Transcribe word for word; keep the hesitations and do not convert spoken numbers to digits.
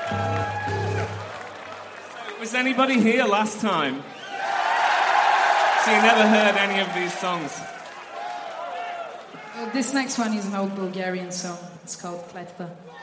Was anybody here last time? So you never heard any of these songs? Uh, this next one is an old Bulgarian song. It's called Kletva.